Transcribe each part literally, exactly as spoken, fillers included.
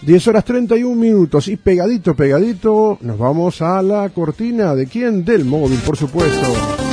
diez horas treinta y un minutos y pegadito, pegadito, nos vamos a la cortina. ¿De quién? Del móvil, por supuesto.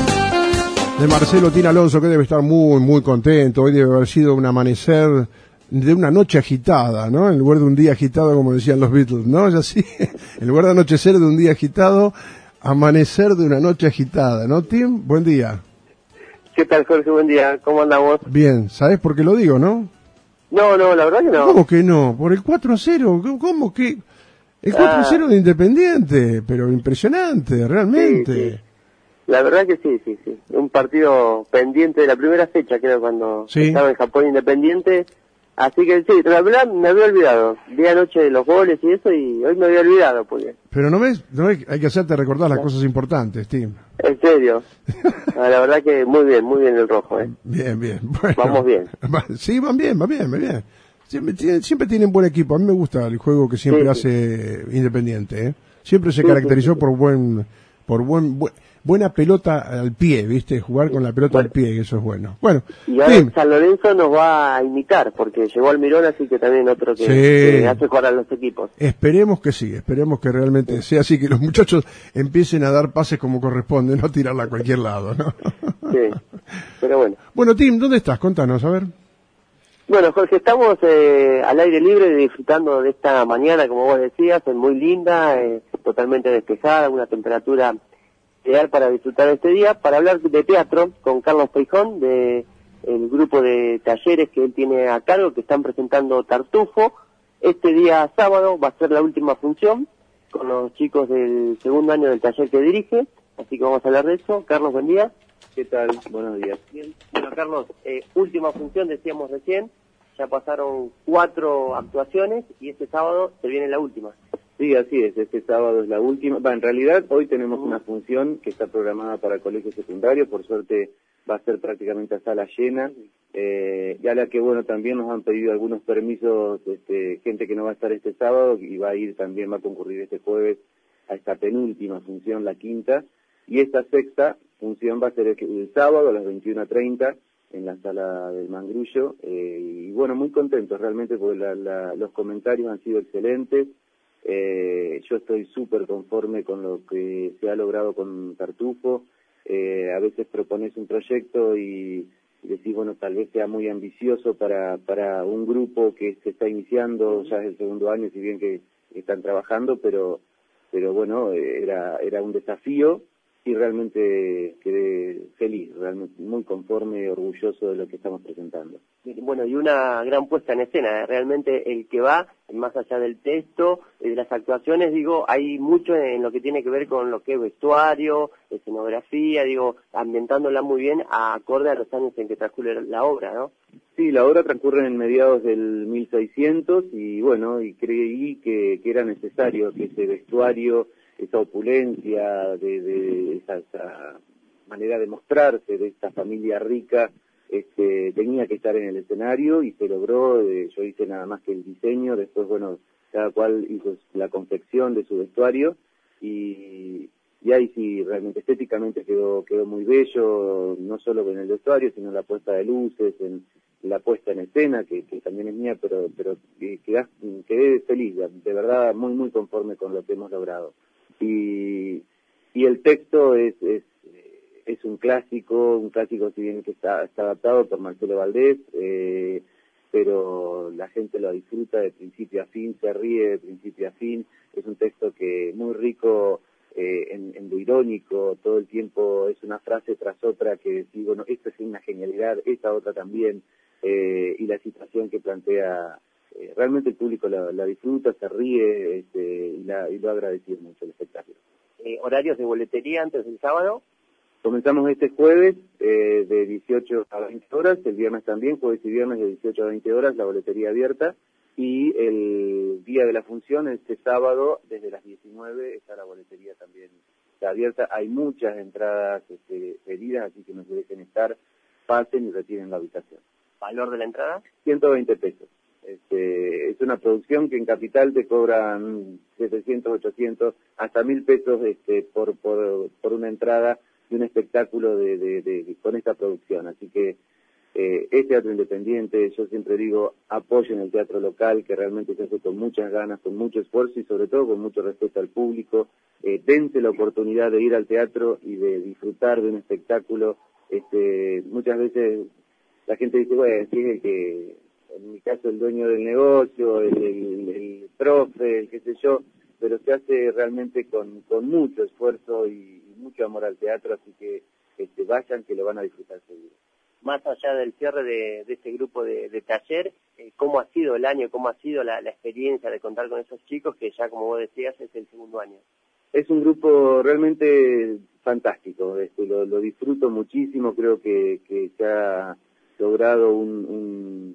De Marcelo Tina Alonso, que debe estar muy, muy contento. Hoy debe haber sido un amanecer de una noche agitada, ¿no? En lugar de un día agitado, como decían los Beatles, ¿no? Es así. En lugar de anochecer de un día agitado, amanecer de una noche agitada, ¿no, Tim? Buen día. ¿Qué tal, Jorge? Buen día. ¿Cómo andamos? Bien, ¿sabés por qué lo digo, no? No, no, la verdad que no. ¿Cómo que no? Por el cuatro a cero. ¿Cómo que? El cuatro a cero Ah, de Independiente, pero impresionante, realmente. Sí, sí. La verdad que sí, sí, sí. Un partido pendiente de la primera fecha, creo, cuando Sí. estaba en Japón Independiente. Así que sí, la verdad me había olvidado. Vi anoche los goles y eso y hoy me había olvidado. Porque... Pero no ves, no ves, hay que hacerte recordar las cosas importantes, Tim. En serio. Ah, la verdad que muy bien, muy bien el rojo, ¿eh? Bien, bien. Bueno, Vamos bien. Sí, van bien, van bien, van bien. Siempre, tienen- siempre tienen buen equipo. A mí me gusta el juego que siempre Sí, sí. hace Independiente, ¿eh? Siempre se Sí, caracterizó sí, sí. por buen, por buen, buen- buena pelota al pie, ¿viste? Jugar con la pelota Bueno, al pie, eso es bueno. Bueno, y ahora Tim. San Lorenzo nos va a imitar, porque llegó Almirón, así que también otro que, Sí. que hace jugar a los equipos. Esperemos que sí, esperemos que realmente sea así, que los muchachos empiecen a dar pases como corresponde, no tirarla a cualquier lado, ¿no? Sí, pero bueno. Bueno, Tim, ¿dónde estás? Contanos, a ver. Bueno, Jorge, estamos eh, al aire libre disfrutando de esta mañana, como vos decías, es muy linda, eh, totalmente despejada, una temperatura ideal para disfrutar este día, para hablar de teatro con Carlos Feijón, de el grupo de talleres que él tiene a cargo, que están presentando Tartufo. Este día sábado va a ser la última función con los chicos del segundo año del taller que dirige, así que vamos a hablar de eso. Carlos, buen día. ¿Qué tal? Buenos días. Bien. Bueno, Carlos, eh, última función, decíamos recién, ya pasaron cuatro actuaciones y este sábado se viene la última. Sí, así es, este sábado es la última. Va, en realidad hoy tenemos una función que está programada para el colegio secundario, por suerte va a ser prácticamente a sala llena, eh, y a la que bueno, también nos han pedido algunos permisos, este, gente que no va a estar este sábado y va a ir también, va a concurrir este jueves a esta penúltima función, la quinta, y esta sexta función va a ser el, el sábado a las veintiuna treinta en la sala del Mangrullo, eh, y bueno, muy contentos realmente porque la, la, los comentarios han sido excelentes. Eh, yo estoy súper conforme con lo que se ha logrado con Tartufo. Eh, a veces propones un proyecto y, y decís, bueno, tal vez sea muy ambicioso para, para un grupo que se está iniciando, ya es el segundo año, si bien que están trabajando, pero, pero bueno, era, era un desafío y realmente quedé feliz, realmente muy conforme y orgulloso de lo que estamos presentando. Bueno, y una gran puesta en escena, ¿eh? Realmente el que va, más allá del texto, de las actuaciones, digo, hay mucho en lo que tiene que ver con lo que es vestuario, escenografía, digo, ambientándola muy bien, acorde a los años en que transcurre la obra, ¿no? Sí, la obra transcurre en mediados del mil seiscientos y bueno, y creí que, que era necesario que ese vestuario, esa opulencia, de, de esa, esa manera de mostrarse de esta familia rica, este, tenía que estar en el escenario y se logró. Eh, yo hice nada más que el diseño, después bueno, cada cual hizo la confección de su vestuario y, y ahí sí, realmente estéticamente quedó, quedó muy bello, no solo en el vestuario, sino en la puesta de luces, en la puesta en escena, que, que también es mía, pero, pero eh, quedé, quedé feliz, de verdad muy, muy conforme con lo que hemos logrado. Y, y el texto es, es, es un clásico, un clásico si bien que está, está adaptado por Marcelo Valdés, eh, pero la gente lo disfruta de principio a fin, se ríe de principio a fin, es un texto que muy rico eh, en, en lo irónico, todo el tiempo es una frase tras otra que digo, bueno, esto es una genialidad, esta otra también, eh, y la situación que plantea, eh, realmente el público la, la disfruta, se ríe, este, y, la, y lo ha agradecido mucho el espectáculo. Eh, ¿Horarios de boletería antes del sábado? Comenzamos este jueves eh, de dieciocho a veinte horas, el viernes también, jueves y viernes de dieciocho a veinte horas, la boletería abierta, y el día de la función, este sábado, desde las diecinueve, está la boletería también está abierta. Hay muchas entradas este, pedidas, así que no se dejen estar, pasen y retiren la habitación. ¿Valor de la entrada? ciento veinte pesos. Este, es una producción que en Capital te cobran setecientos, ochocientos, hasta mil pesos este, por, por, por una entrada de un espectáculo de, de, de, de, con esta producción. Así que Eh, es teatro independiente, yo siempre digo, apoyen el teatro local, que realmente se hace con muchas ganas, con mucho esfuerzo y sobre todo con mucho respeto al público. Eh, dense la oportunidad de ir al teatro y de disfrutar de un espectáculo. Este, muchas veces la gente dice, bueno, sí, es el que, en mi caso, el dueño del negocio, el, el, el profe, el qué sé yo, pero se hace realmente con, con mucho esfuerzo y, y mucho amor al teatro, así que este, vayan, que lo van a disfrutar seguro. Más allá del cierre de, de este grupo de, de taller, eh, ¿cómo ha sido el año, cómo ha sido la, la experiencia de contar con esos chicos que ya, como vos decías, es el segundo año? Es un grupo realmente fantástico, este, lo, lo disfruto muchísimo, creo que, que se ha logrado un, un,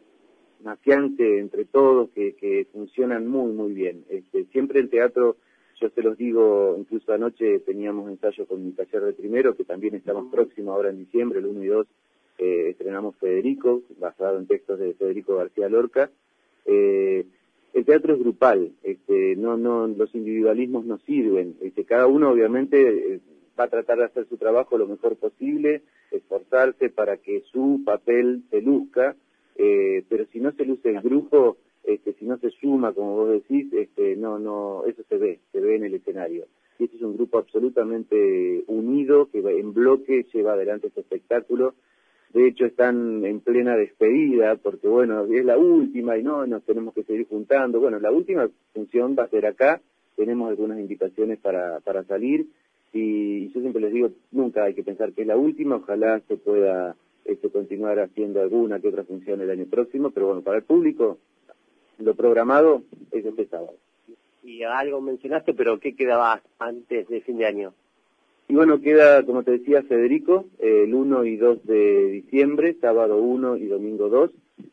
un afiance entre todos que, que funcionan muy, muy bien. Este, siempre el teatro, yo se los digo, incluso anoche teníamos ensayo con mi taller de primero, que también estamos próximos ahora en diciembre, el uno y dos, eh, estrenamos Federico, basado en textos de Federico García Lorca. Eh, el teatro es grupal, este, no, no, los individualismos no sirven, este, cada uno obviamente eh, va a tratar de hacer su trabajo lo mejor posible, esforzarse para que su papel se luzca, eh, pero si no se luce el grupo, este, si no se suma, como vos decís, este, no, no, eso se ve, se ve en el escenario. Y este es un grupo absolutamente unido, que en bloque lleva adelante este espectáculo. De hecho, están en plena despedida, porque bueno, es la última y no, nos tenemos que seguir juntando. Bueno, la última función va a ser acá, tenemos algunas invitaciones para, para salir, y yo siempre les digo, nunca hay que pensar que es la última, ojalá se pueda este, continuar haciendo alguna que otra función el año próximo, pero bueno, para el público, lo programado es este sábado. Y algo mencionaste, pero ¿qué quedaba antes de fin de año? Y bueno, queda, como te decía, Federico, eh, el uno y dos de diciembre, sábado uno y domingo dos.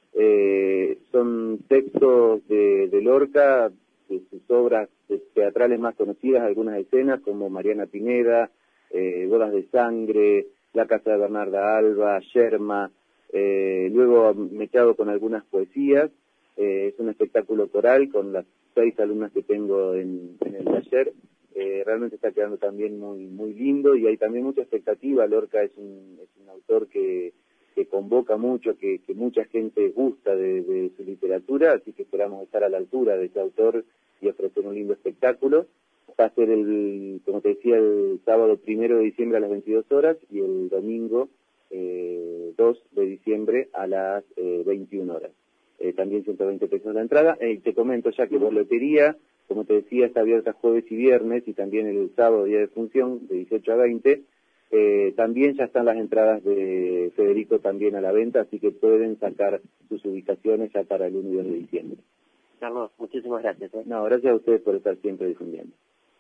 Eh, son textos de, de Lorca, de sus obras teatrales más conocidas, algunas escenas como Mariana Pineda, eh, Bodas de Sangre, La Casa de Bernarda Alba, Yerma. Eh, luego me quedo con algunas poesías. Eh, es un espectáculo coral con las seis alumnas que tengo en, en el taller. Eh, realmente está quedando también muy muy lindo y hay también mucha expectativa. Lorca es un, es un autor que, que convoca mucho, que, que mucha gente gusta de, de su literatura, así que esperamos estar a la altura de ese autor y ofrecer un lindo espectáculo. Va a ser, el, como te decía, el sábado primero de diciembre a las veintidós horas y el domingo eh, dos de diciembre a las eh, veintiuna horas. Eh, también ciento veinte pesos la entrada. Eh, te comento ya que boletería, como te decía, está abierta jueves y viernes y también el sábado, día de función, de dieciocho a veinte. Eh, también ya están las entradas de Federico también a la venta, así que pueden sacar sus ubicaciones ya para el uno y dos de diciembre. Carlos, muchísimas gracias. ¿eh? No, gracias a ustedes por estar siempre difundiendo.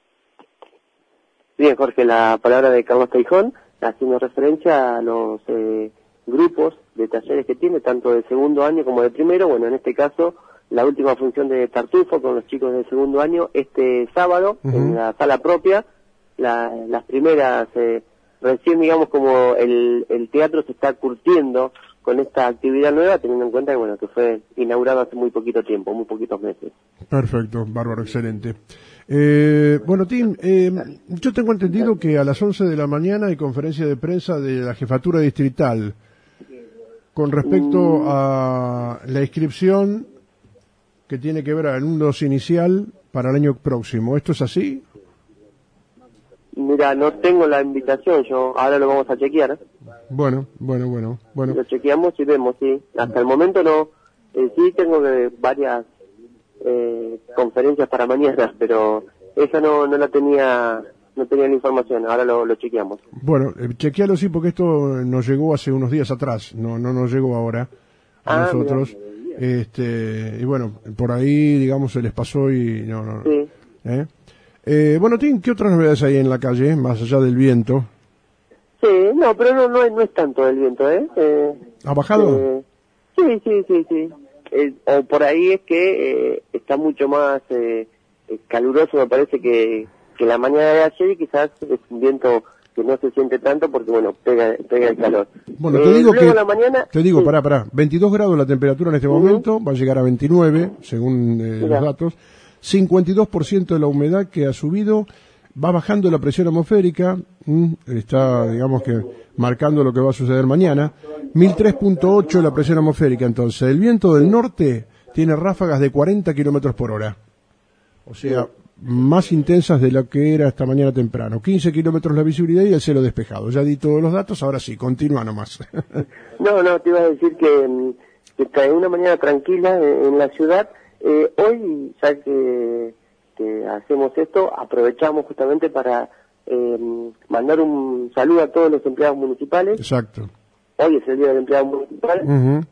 Bien, Jorge, la palabra de Carlos Teijón, haciendo referencia a los eh, grupos de talleres que tiene, tanto de segundo año como de primero. Bueno, en este caso, la última función de Tartufo con los chicos de segundo año, este sábado, uh-huh. en la sala propia. La, las primeras, eh, recién digamos como el, el teatro se está curtiendo con esta actividad nueva, teniendo en cuenta que bueno que fue inaugurado hace muy poquito tiempo, muy poquitos meses. Perfecto, bárbaro, excelente. Eh, bueno, Tim, eh, yo tengo entendido que a las once de la mañana hay conferencia de prensa de la Jefatura Distrital con respecto a la inscripción que tiene que ver al alumnos inicial para el año próximo. ¿Esto es así? Mira, no tengo la invitación, yo ahora lo vamos a chequear. Bueno, bueno, bueno, bueno. Lo chequeamos y vemos, sí. Hasta el momento no. Eh, sí tengo que varias eh, conferencias para mañana, pero esa no no la tenía, no tenía la información. Ahora lo, lo chequeamos. Bueno, eh, chequealo sí, porque esto nos llegó hace unos días atrás, no no nos llegó ahora a ah, nosotros. Mira. Este y bueno, por ahí digamos se les pasó y no no. Sí. ¿Eh? Eh, bueno, Tim, ¿qué otras novedades hay en la calle, más allá del viento? Sí, no, pero no no es, no es tanto el viento, ¿eh? eh ¿Ha bajado? Eh, sí, sí, sí, sí. Eh, o por ahí es que eh, está mucho más eh, caluroso, me parece, que, que la mañana de ayer, y quizás es un viento que no se siente tanto porque, bueno, pega pega el calor. Bueno, te digo eh, que, la mañana, te digo, sí. pará, pará, veintidós grados la temperatura en este uh-huh. momento, va a llegar a veintinueve, según eh, los datos, cincuenta y dos por ciento de la humedad que ha subido, va bajando la presión atmosférica, ¿m? está, digamos que, marcando lo que va a suceder mañana. mil tres punto ocho la presión atmosférica, entonces. El viento del norte tiene ráfagas de cuarenta kilómetros por hora. O sea, más intensas de lo que era esta mañana temprano. quince kilómetros la visibilidad y el cielo despejado. Ya di todos los datos, ahora sí, continúa nomás. No, no, te iba a decir que, que trae una mañana tranquila en, en la ciudad. Eh, hoy, ya que, que hacemos esto, aprovechamos justamente para eh, mandar un saludo a todos los empleados municipales. Exacto. Hoy es el día del empleado municipal, Uh-huh.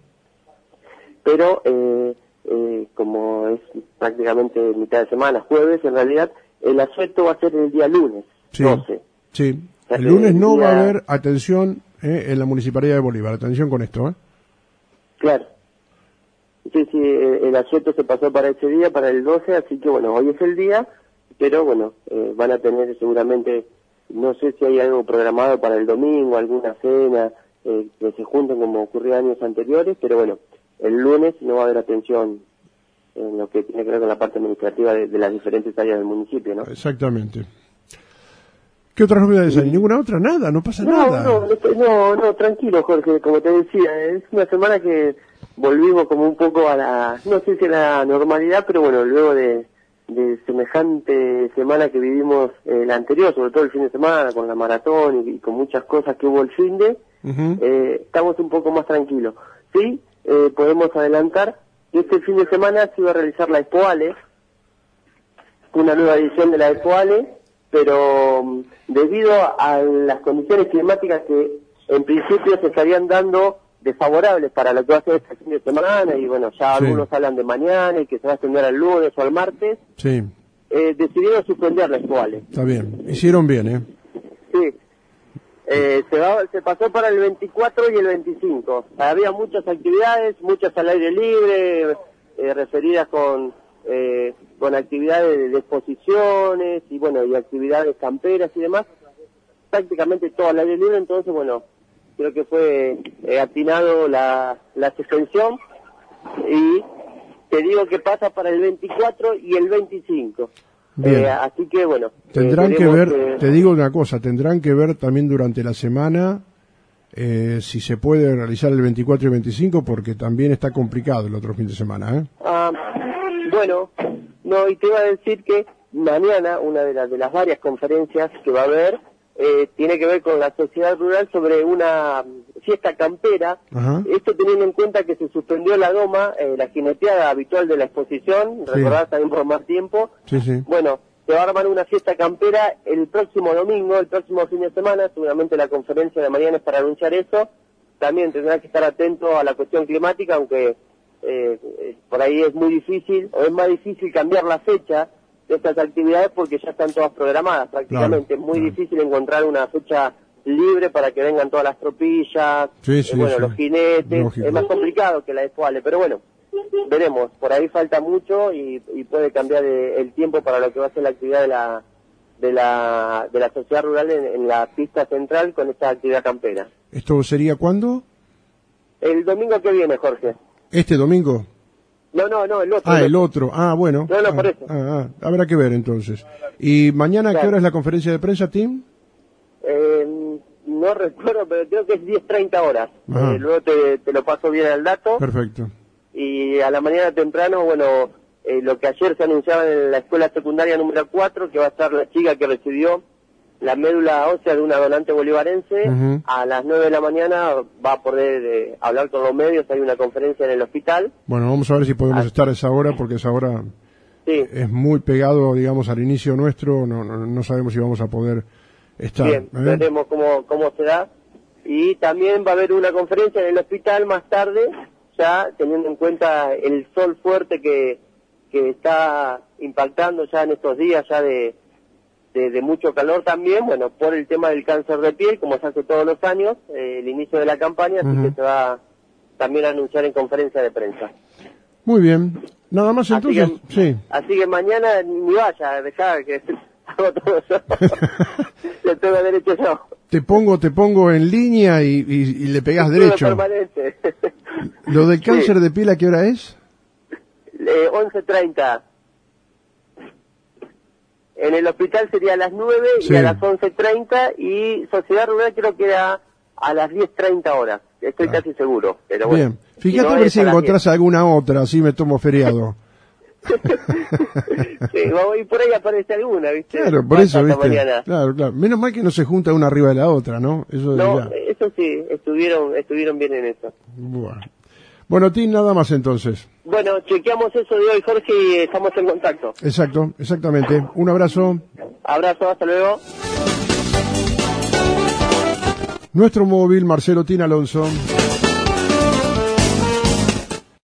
pero eh, eh, como es prácticamente mitad de semana, jueves, en realidad, el asueto va a ser el día lunes, Sí, doce. sí. O sea El que lunes el no día- va a haber atención eh, en la Municipalidad de Bolívar. Atención con esto, ¿eh? Claro. Sí, sí, eh, el asueto se pasó para ese día, para el doce, así que bueno, hoy es el día, pero bueno, eh, van a tener seguramente, no sé si hay algo programado para el domingo, alguna cena, eh, que se junten como ocurrió años anteriores, pero bueno, el lunes no va a haber atención en lo que tiene que ver con la parte administrativa de, de las diferentes áreas del municipio, ¿no? Exactamente. ¿Qué otras novedades hay? ¿Ninguna otra? Nada, no pasa No, nada. no, no, no, no, tranquilo, Jorge, como te decía, es una semana que volvimos como un poco a la, no sé si a la normalidad, pero bueno, luego de, de semejante semana que vivimos eh, la anterior, sobre todo el fin de semana, con la maratón y, y con muchas cosas que hubo el fin de, Ujú. eh, estamos un poco más tranquilos. Sí, eh, podemos adelantar que este fin de semana se iba a realizar la Expo Ale, una nueva edición de la Expo Ale, pero mm, debido a las condiciones climáticas que en principio se estarían dando desfavorables para lo que va a ser este fin de semana, y bueno, ya Sí. algunos hablan de mañana y que se va a extender al lunes o al martes, Sí, eh, decidieron suspender la Expo Ale. está bien. Hicieron bien, ¿eh? Sí. Eh, se, va, se pasó para el veinticuatro y el veinticinco. Había muchas actividades, muchas al aire libre, eh, referidas con eh, con actividades de, de exposiciones y bueno, y actividades camperas y demás. Prácticamente todo al aire libre, entonces bueno, creo que fue eh, atinado la, la suspensión, y te digo que pasa para el veinticuatro y el veinticinco. Bien. Eh, así que bueno. Tendrán eh, que veremos, ver, eh, te digo una cosa, tendrán que ver también durante la semana eh, si se puede realizar el veinticuatro y veinticinco, porque también está complicado el otro fin de semana, ¿eh? Ah, bueno, no, y te iba a decir que mañana una de las de las varias conferencias que va a haber eh, tiene que ver con la sociedad rural sobre una fiesta campera. Ajá. Esto teniendo en cuenta que se suspendió la doma, eh, la jineteada habitual de la exposición, Sí. recordás también por más tiempo. Sí, sí. Bueno, se va a armar una fiesta campera el próximo domingo, el próximo fin de semana. Seguramente la conferencia de mañana es para anunciar eso. También tendrá que estar atento a la cuestión climática, aunque eh, eh, por ahí es muy difícil, o es más difícil cambiar la fecha de estas actividades porque ya están todas programadas prácticamente. Claro, es muy claro. difícil encontrar una fecha libre para que vengan todas las tropillas, Sí, eh, sí, bueno, sí. los jinetes. Lógico. Es más complicado que la de Poale, pero bueno, veremos. Por ahí falta mucho y, y puede cambiar eh, el tiempo para lo que va a ser la actividad de la de la de la sociedad rural en, en la pista central con esta actividad campera. ¿Esto sería cuándo? El domingo que viene, Jorge. ¿Este domingo? No, no, no, el otro. Ah, el otro. Ah, bueno. No, no, ah, por eso. ah, ah, habrá que ver entonces. ¿Y mañana a qué Claro. hora es la conferencia de prensa, Tim? Eh, no recuerdo, pero creo que es diez treinta horas. Ajá. Eh, luego te, te lo paso bien al dato. Perfecto. Y a la mañana temprano, bueno, eh, lo que ayer se anunciaba en la escuela secundaria número cuatro, que va a estar la chica que recibió la médula ósea de una donante bolivarense, Ujú. a las nueve de la mañana va a poder eh, hablar con los medios. Hay una conferencia en el hospital. Bueno, vamos a ver si podemos Ah. estar a esa hora, porque esa hora Sí, es muy pegado, digamos, al inicio nuestro. No, no, no sabemos si vamos a poder estar. bien, ¿eh? veremos cómo, cómo se da. Y también va a haber una conferencia en el hospital más tarde, ya teniendo en cuenta el sol fuerte que, que está impactando ya en estos días, ya de, de, de mucho calor también, bueno, por el tema del cáncer de piel, como se hace todos los años, eh, el inicio de la campaña, así Ujú. que se va también a anunciar en conferencia de prensa. Muy bien. Nada más Así entonces. que, Sí. así que mañana ni vaya, dejá que hago todo yo. Le tengo derecho yo. Te pongo, te pongo en línea y, y, y le pegás Todo derecho. permanente. Lo del Sí. cáncer de piel, ¿a qué hora es? Eh, once treinta. En el hospital sería a las nueve Sí. y a las once treinta, y Sociedad Rural creo que era a las diez treinta horas. Estoy Ah. casi seguro. Pero bueno, Bien, fíjate no a ver es si a las encontrás alguna otra, así me tomo feriado. Sí, vamos, y por ahí aparece alguna, ¿viste? Claro, por Hasta eso, esta ¿viste? mañana. Claro, claro. Menos mal que no se junta una arriba de la otra, ¿no? Eso No, ya. eso sí, estuvieron estuvieron bien en eso. Bueno. Bueno, Tim, nada más entonces. Bueno, chequeamos eso de hoy, Jorge, y estamos en contacto. Exacto, exactamente. Un abrazo. Abrazo, hasta luego. Nuestro móvil, Marcelo Tin Alonso.